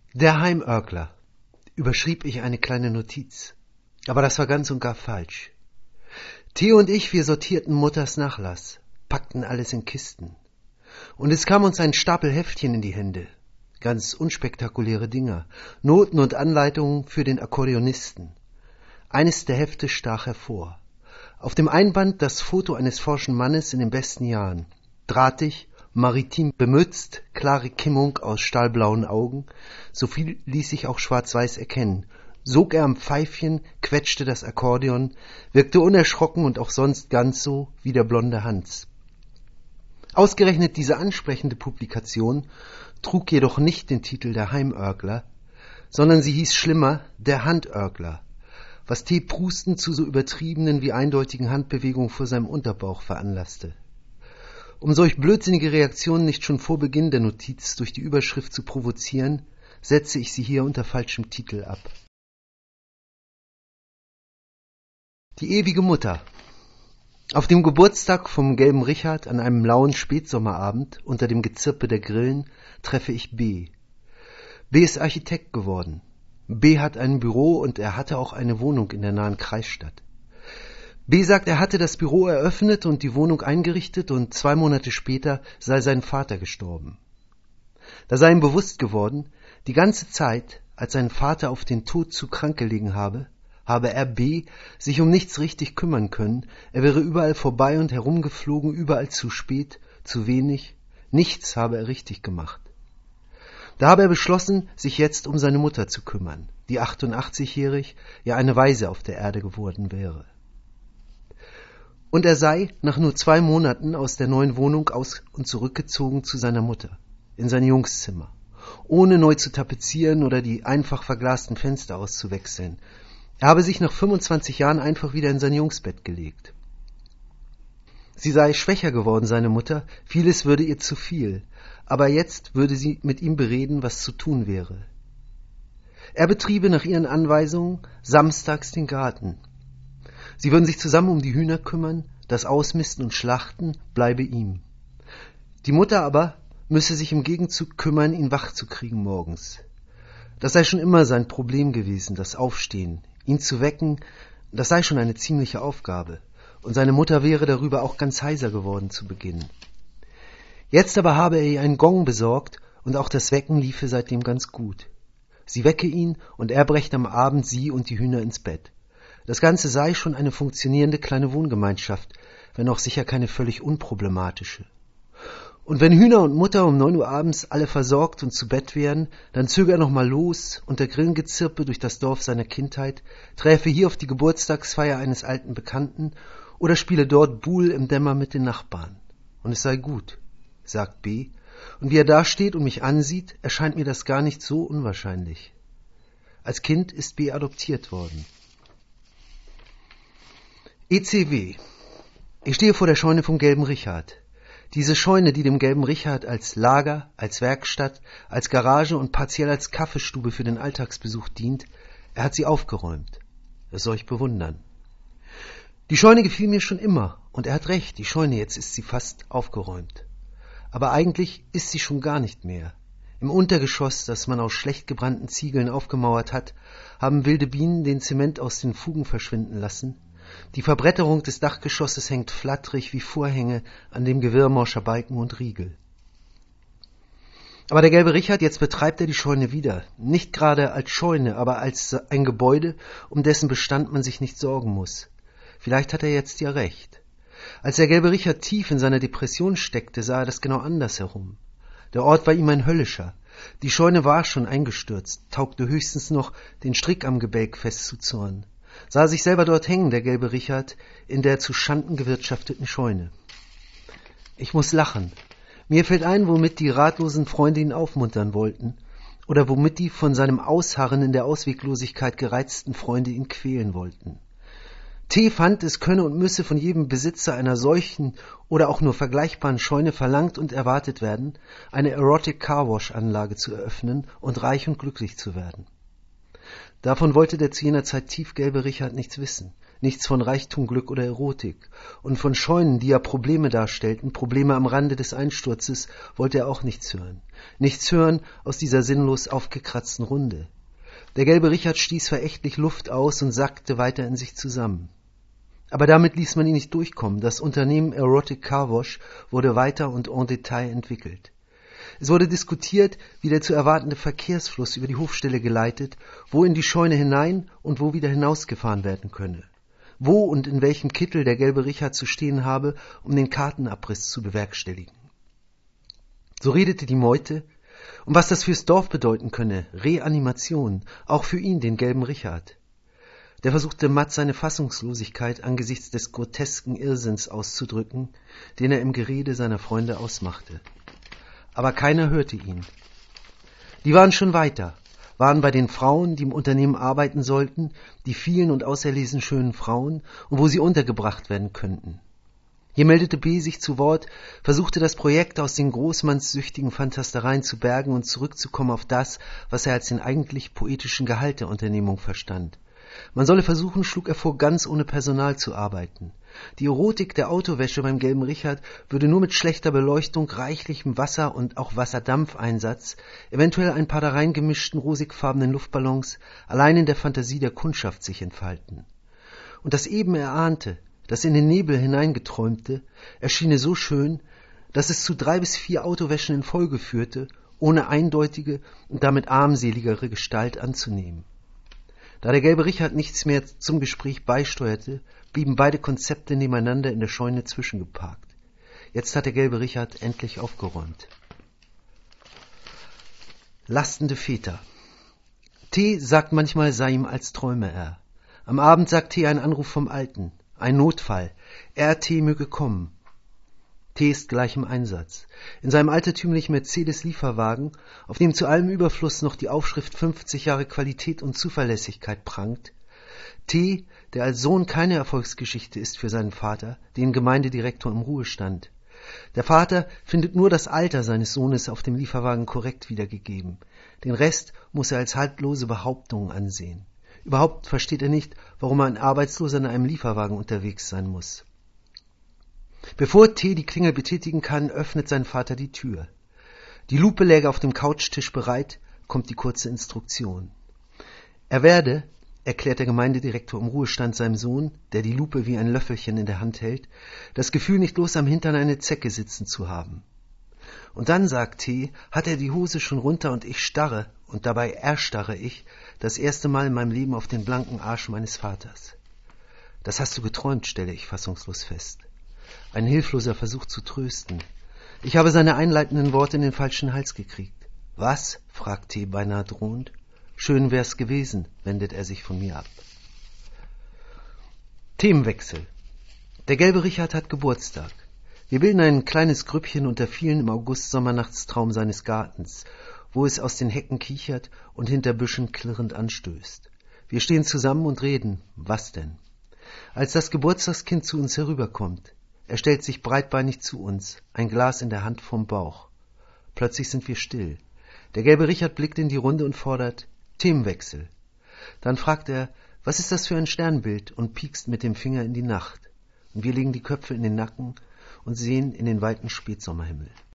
Der Heimörgler, überschrieb ich eine kleine Notiz. Aber das war ganz und gar falsch. Theo und ich, wir sortierten Mutters Nachlass, packten alles in Kisten. Und es kam uns ein Stapel Heftchen in die Hände. Ganz unspektakuläre Dinger, Noten und Anleitungen für den Akkordeonisten. Eines der Hefte stach hervor. Auf dem Einband das Foto eines forschen Mannes in den besten Jahren. Drahtig, maritim bemützt, klare Kimmung aus stahlblauen Augen, so viel ließ sich auch schwarz-weiß erkennen. Sog er am Pfeifchen, quetschte das Akkordeon, wirkte unerschrocken und auch sonst ganz so wie der blonde Hans. Ausgerechnet diese ansprechende Publikation trug jedoch nicht den Titel Der Heimörgler, sondern sie hieß schlimmer Der Handörgler, was T. Prusten zu so übertriebenen wie eindeutigen Handbewegungen vor seinem Unterbauch veranlasste. Um solch blödsinnige Reaktionen nicht schon vor Beginn der Notiz durch die Überschrift zu provozieren, setze ich sie hier unter falschem Titel ab. Die ewige Mutter. Auf dem Geburtstag vom gelben Richard an einem lauen Spätsommerabend unter dem Gezirpe der Grillen treffe ich B. B ist Architekt geworden. B hat ein Büro und er hatte auch eine Wohnung in der nahen Kreisstadt. B sagt, er hatte das Büro eröffnet und die Wohnung eingerichtet und 2 Monate später sei sein Vater gestorben. Da sei ihm bewusst geworden, die ganze Zeit, als sein Vater auf den Tod zu krank gelegen habe er B. sich um nichts richtig kümmern können, er wäre überall vorbei und herumgeflogen, überall zu spät, zu wenig, nichts habe er richtig gemacht. Da habe er beschlossen, sich jetzt um seine Mutter zu kümmern, die 88-jährig, ja eine Waise auf der Erde geworden wäre. Und er sei nach nur 2 Monaten aus der neuen Wohnung aus und zurückgezogen zu seiner Mutter, in sein Jungszimmer, ohne neu zu tapezieren oder die einfach verglasten Fenster auszuwechseln. Er habe sich nach 25 Jahren einfach wieder in sein Jungsbett gelegt. Sie sei schwächer geworden, seine Mutter, vieles würde ihr zu viel, aber jetzt würde sie mit ihm bereden, was zu tun wäre. Er betriebe nach ihren Anweisungen samstags den Garten. Sie würden sich zusammen um die Hühner kümmern, das Ausmisten und Schlachten bleibe ihm. Die Mutter aber müsse sich im Gegenzug kümmern, ihn wach zu kriegen morgens. Das sei schon immer sein Problem gewesen, das Aufstehen. Ihn zu wecken, das sei schon eine ziemliche Aufgabe. Und seine Mutter wäre darüber auch ganz heiser geworden zu Beginn. Jetzt aber habe er ihr einen Gong besorgt und auch das Wecken liefe seitdem ganz gut. Sie wecke ihn und er brächte am Abend sie und die Hühner ins Bett. Das Ganze sei schon eine funktionierende kleine Wohngemeinschaft, wenn auch sicher keine völlig unproblematische. Und wenn Hühner und Mutter um 9 Uhr abends alle versorgt und zu Bett wären, dann zöge er noch mal los, unter Grillengezirpe durch das Dorf seiner Kindheit, träfe hier auf die Geburtstagsfeier eines alten Bekannten oder spiele dort Buhl im Dämmer mit den Nachbarn. Und es sei gut, sagt B. Und wie er da steht und mich ansieht, erscheint mir das gar nicht so unwahrscheinlich. Als Kind ist B. adoptiert worden. ECW. Ich stehe vor der Scheune vom gelben Richard. Diese Scheune, die dem gelben Richard als Lager, als Werkstatt, als Garage und partiell als Kaffeestube für den Alltagsbesuch dient, er hat sie aufgeräumt. Das soll ich bewundern. Die Scheune gefiel mir schon immer, und er hat recht, die Scheune, jetzt ist sie fast aufgeräumt. Aber eigentlich ist sie schon gar nicht mehr. Im Untergeschoss, das man aus schlecht gebrannten Ziegeln aufgemauert hat, haben wilde Bienen den Zement aus den Fugen verschwinden lassen. Die Verbretterung des Dachgeschosses hängt flatterig wie Vorhänge an dem Gewirr morscher Balken und Riegel. Aber der gelbe Richard, jetzt betreibt er die Scheune wieder. Nicht gerade als Scheune, aber als ein Gebäude, um dessen Bestand man sich nicht sorgen muss. Vielleicht hat er jetzt ja recht. Als der gelbe Richard tief in seiner Depression steckte, sah er das genau andersherum. Der Ort war ihm ein höllischer. Die Scheune war schon eingestürzt, taugte höchstens noch, den Strick am Gebälk festzuzurren. Sah sich selber dort hängen, der gelbe Richard, in der zu Schanden gewirtschafteten Scheune. Ich muss lachen. Mir fällt ein, womit die ratlosen Freunde ihn aufmuntern wollten, oder womit die von seinem Ausharren in der Ausweglosigkeit gereizten Freunde ihn quälen wollten. T. fand, es könne und müsse von jedem Besitzer einer solchen oder auch nur vergleichbaren Scheune verlangt und erwartet werden, eine Erotic Carwash-Anlage zu eröffnen und reich und glücklich zu werden. Davon wollte der zu jener Zeit tiefgelbe Richard nichts wissen. nichts von Reichtum, Glück oder Erotik. Und von Scheunen, die ja Probleme darstellten, Probleme am Rande des Einsturzes, wollte er auch nichts hören. Nichts hören aus dieser sinnlos aufgekratzten Runde. Der gelbe Richard stieß verächtlich Luft aus und sackte weiter in sich zusammen. Aber damit ließ man ihn nicht durchkommen. Das Unternehmen Erotic Car Wash wurde weiter und en Detail entwickelt. Es wurde diskutiert, wie der zu erwartende Verkehrsfluss über die Hofstelle geleitet, wo in die Scheune hinein und wo wieder hinausgefahren werden könne. Wo und in welchem Kittel der gelbe Richard zu stehen habe, um den Kartenabriss zu bewerkstelligen. So redete die Meute, und was das fürs Dorf bedeuten könne, Reanimation, auch für ihn, den gelben Richard. Der versuchte matt seine Fassungslosigkeit angesichts des grotesken Irrsinns auszudrücken, den er im Gerede seiner Freunde ausmachte. Aber keiner hörte ihn. Die waren schon weiter, waren bei den Frauen, die im Unternehmen arbeiten sollten, die vielen und auserlesen schönen Frauen, und wo sie untergebracht werden könnten. Hier meldete B. sich zu Wort, versuchte das Projekt aus den großmannssüchtigen Fantastereien zu bergen und zurückzukommen auf das, was er als den eigentlich poetischen Gehalt der Unternehmung verstand. Man solle versuchen, schlug er vor, ganz ohne Personal zu arbeiten. Die Erotik der Autowäsche beim gelben Richard würde nur mit schlechter Beleuchtung, reichlichem Wasser und auch Wasserdampfeinsatz, eventuell ein paar da reingemischten rosigfarbenen Luftballons, allein in der Fantasie der Kundschaft sich entfalten. Und das eben Erahnte, das in den Nebel hineingeträumte, erschiene so schön, dass es zu 3 bis 4 Autowäschen in Folge führte, ohne eindeutige und damit armseligere Gestalt anzunehmen. Da der gelbe Richard nichts mehr zum Gespräch beisteuerte, blieben beide Konzepte nebeneinander in der Scheune zwischengeparkt. Jetzt hat der gelbe Richard endlich aufgeräumt. Lastende Väter. T. sagt manchmal, sei ihm als träume er. Am Abend sagt T. ein Anruf vom Alten. Ein Notfall. R.T. möge kommen. T. ist gleich im Einsatz. In seinem altertümlichen Mercedes-Lieferwagen, auf dem zu allem Überfluss noch die Aufschrift 50 Jahre Qualität und Zuverlässigkeit prangt. T., der als Sohn keine Erfolgsgeschichte ist für seinen Vater, den Gemeindedirektor im Ruhestand. Der Vater findet nur das Alter seines Sohnes auf dem Lieferwagen korrekt wiedergegeben. Den Rest muss er als haltlose Behauptungen ansehen. Überhaupt versteht er nicht, warum ein Arbeitsloser in einem Lieferwagen unterwegs sein muss. Bevor T. die Klingel betätigen kann, öffnet sein Vater die Tür. Die Lupe läge auf dem Couchtisch bereit, kommt die kurze Instruktion. Er werde, erklärt der Gemeindedirektor im Ruhestand seinem Sohn, der die Lupe wie ein Löffelchen in der Hand hält, das Gefühl, nicht bloß am Hintern eine Zecke sitzen zu haben. Und dann, sagt T., hat er die Hose schon runter und ich starre, und dabei erstarre ich, das erste Mal in meinem Leben auf den blanken Arsch meines Vaters. Das hast du geträumt, stelle ich fassungslos fest. Ein hilfloser Versuch zu trösten. Ich habe seine einleitenden Worte in den falschen Hals gekriegt. Was? Fragt T. beinahe drohend. Schön wär's gewesen, wendet er sich von mir ab. Themenwechsel. Der gelbe Richard hat Geburtstag. Wir bilden ein kleines Grüppchen unter vielen im August-Sommernachtstraum seines Gartens, wo es aus den Hecken kichert und hinter Büschen klirrend anstößt. Wir stehen zusammen und reden. Was denn? Als das Geburtstagskind zu uns herüberkommt. Er stellt sich breitbeinig zu uns, ein Glas in der Hand vom Bauch. Plötzlich sind wir still. Der gelbe Richard blickt in die Runde und fordert Themenwechsel. Dann fragt er, was ist das für ein Sternbild, und piekst mit dem Finger in die Nacht. Und wir legen die Köpfe in den Nacken und sehen in den weiten Spätsommerhimmel.